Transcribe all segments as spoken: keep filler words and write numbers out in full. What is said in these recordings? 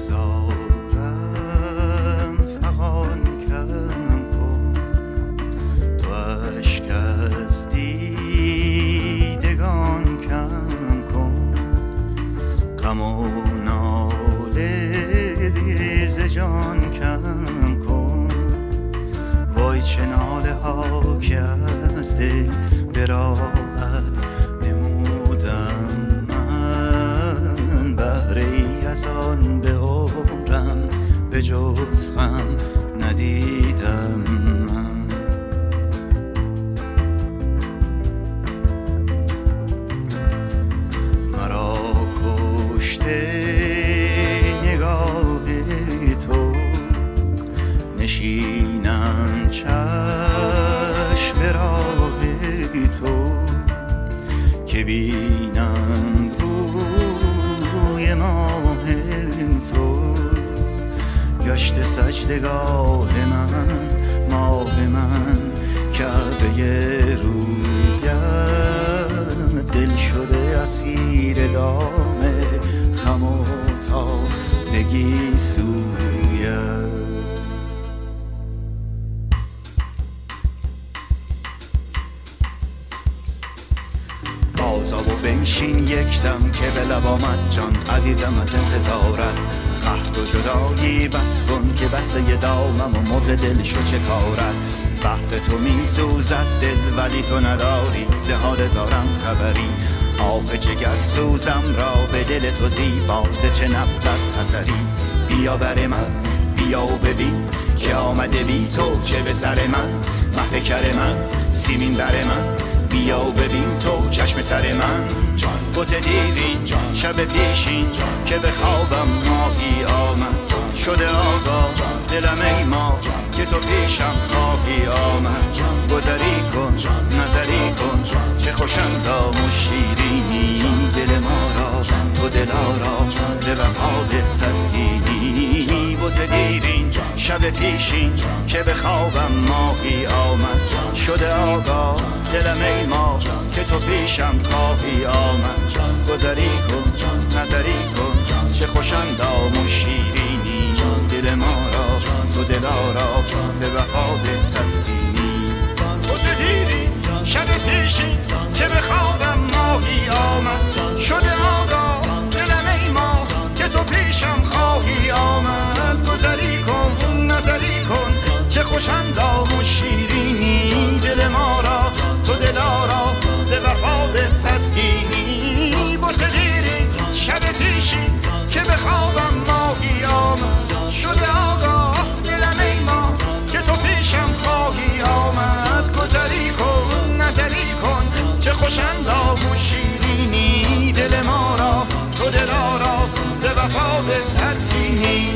زارم فغان کم کن، تو اشک از دیدگان کم کن، غم و ناله ز جان کم کن. وای چه ناله ها که از دل به راحت نمودم من، بهره ای از آن به عمرم به جز غم ندیدم من. مرا کشته نگاه تو، نشینم چشم راه تو، که بینم روی ماه تو. گشت سجدگاه من ماه من، کعبه رویم دل شده اسیر دام خم و تابگی سویم. بازا و بنشین یک دم که به لب آمد جان، عزیزم از انتظارت. قهر و جدایی بس کن که بسته ی دامم و مرغ دل شو چه کارت. بحر تو می سوزد دل ولی تو نداری ز حال زارم خبری. آب جگر سوزم را به دل تو زیبا ز چه نبضت حذری. بیا بر من بیا و ببین که آمده بی تو چه به سر من. مه کر من سیمین بر من، بیا و ببین تو چشم تر من. جان بوت دیرین جان شب پیشین جان، که به خوابم ماهی آمد شده آگاه دلم ای ما که تو پیشم خواهی آمد. گذری کن نظری کن چه خوشندام و شیرینی، دل ما را تو دلارا ز وفا ده تسکینی. بوت دیرین شب پیشین که به خوابم ماهی آمد شده آگاه دلم ای ما که تو پیشم خواهی آمد. گذری کن نظری کن چه خوشندام و شیرینی، دل ما را تو دلارا ز وفا ده تسکینی. بوت دیرین شب پیشین که به خوابم ماهی آمد شده آگاه دلم ای ما که تو پیشم خواهی آمد. گذری کن نظری کن چه خوشندام و شیرینی، دل ما را تو دلارا ز وفا ده تسکینی. بوت دیرین شب پیشین که به خوابم ماهی آمد شده آگاه دلم ای ما که تو پیشم خواهی آمد. گذری کن نظری کن چه خوشندام و شیرینی، دل ما را تو دلارا ز وفا ده تسکینی.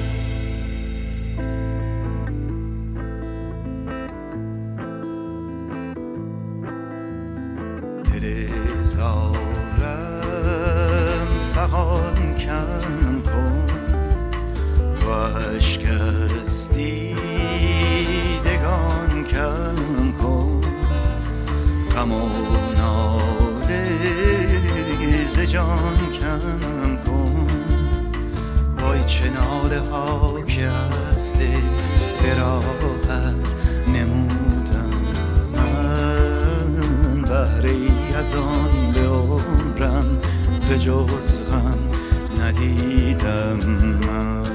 دل زارم فغان کم کن، تو اشک از دیدگان کم کن، غم و ناله ز جان کم کن. وای چه ناله ها که از دل به راحت نمودم من، بهره ای از آن به عمرم به جز غم ندیدم من.